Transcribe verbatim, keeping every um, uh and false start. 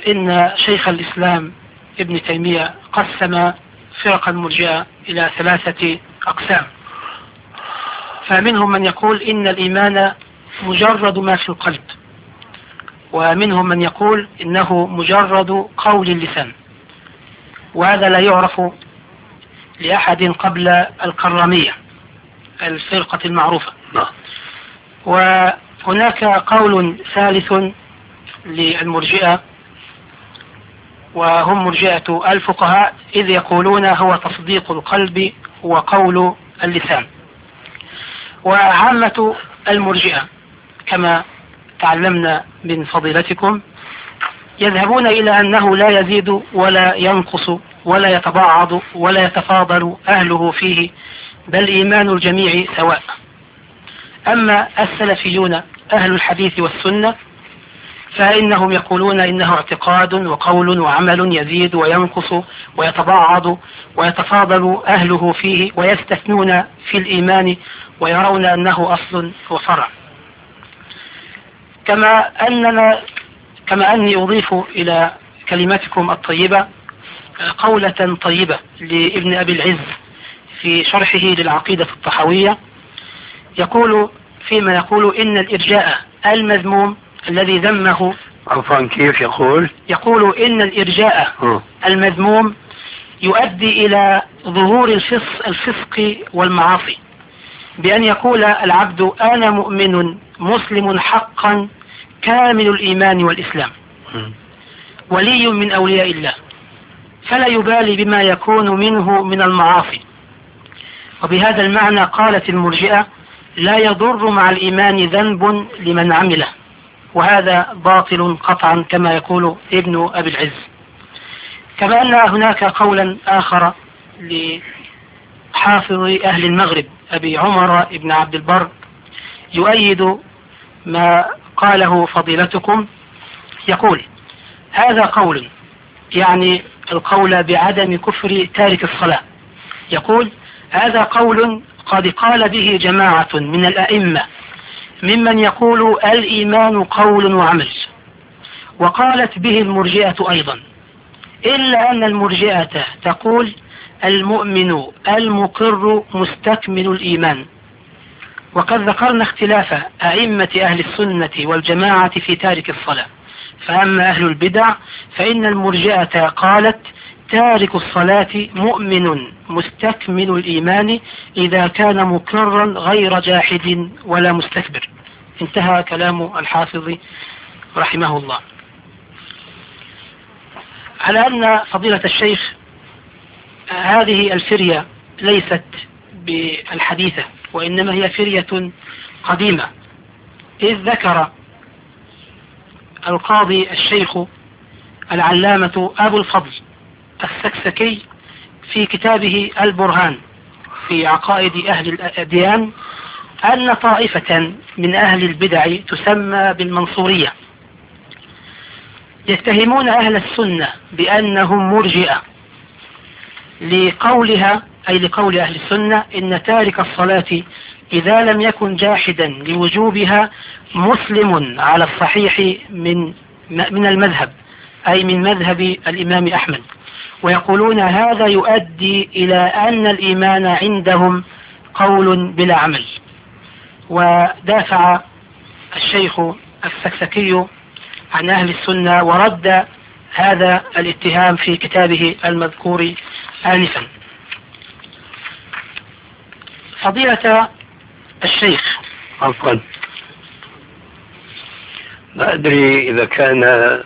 إن شيخ الإسلام ابن تيمية قسم فرق المرجئة إلى ثلاثة أقسام. فمنهم من يقول إن الإيمان مجرد ما في القلب، ومنهم من يقول إنه مجرد قول اللسان، وهذا لا يعرف لأحد قبل الكرامية الفرقة المعروفة. وهناك قول ثالث للمرجئة، وهم مرجئة الفقهاء، إذ يقولون هو تصديق القلب وقول اللسان. وعامة المرجئة كما تعلمنا من فضيلتكم يذهبون إلى أنه لا يزيد ولا ينقص ولا يتبعض ولا يتفاضل أهله فيه، بل إيمان الجميع سواء. أما السلفيون أهل الحديث والسنة فإنهم يقولون إنه اعتقاد وقول وعمل يزيد وينقص ويتبعض ويتفاضل أهله فيه، ويستثنون في الإيمان ويرون أنه أصل وفرع. كما أننا كما أني أضيف إلى كلماتكم الطيبة قولة طيبة لابن أبي العز في شرحه للعقيدة الطحاوية، يقول فيما يقول إن الإرجاء المذموم الذي ذمه. عفوا كيف يقول؟ يقول إن الإرجاء م. المذموم يؤدي إلى ظهور الفسق, الفسق والمعاصي، بأن يقول العبد أنا مؤمن مسلم حقا كامل الإيمان والإسلام ولي من أولياء الله، فلا يبالي بما يكون منه من المعاصي. وبهذا المعنى قالت المرجئة لا يضر مع الإيمان ذنب لمن عمله، وهذا باطل قطعا كما يقول ابن أبي العز. كما أن هناك قولا آخر لحافظ أهل المغرب أبي عمر ابن عبد البر يؤيد ما قاله فضيلتكم، يقول هذا قول، يعني القول بعدم كفر تارك الصلاة، يقول هذا قول قد قال به جماعة من الأئمة ممن يقول الإيمان قول وعمل، وقالت به المرجئة أيضا، إلا أن المرجئة تقول المؤمن المقر مستكمل الإيمان. وقد ذكرنا اختلاف أئمة أهل السنة والجماعة في تارك الصلاة، فأما أهل البدع فإن المرجئة قالت تارك الصلاة مؤمن مستكمل الإيمان إذا كان مقرا غير جاحد ولا مستكبر. انتهى كلام الحافظ رحمه الله. على أن فضيلة الشيخ هذه الفرية ليست بالحديثة، وإنما هي فرية قديمة، إذ ذكر القاضي الشيخ العلامة أبو الفضل السكسكي في كتابه البرهان في عقائد أهل الأديان أن طائفة من أهل البدع تسمى بالمنصورية يتهمون أهل السنة بأنهم مرجئة لقولها، أي لقول أهل السنة إن تارك الصلاة إذا لم يكن جاحدا لوجوبها مسلم على الصحيح من من المذهب، أي من مذهب الإمام أحمد، ويقولون هذا يؤدي إلى أن الإيمان عندهم قول بلا عمل. ودافع الشيخ السكسكي عن أهل السنة ورد هذا الاتهام في كتابه المذكور آنفا. فضيلة الشيخ، عفوا، ما أدري إذا كان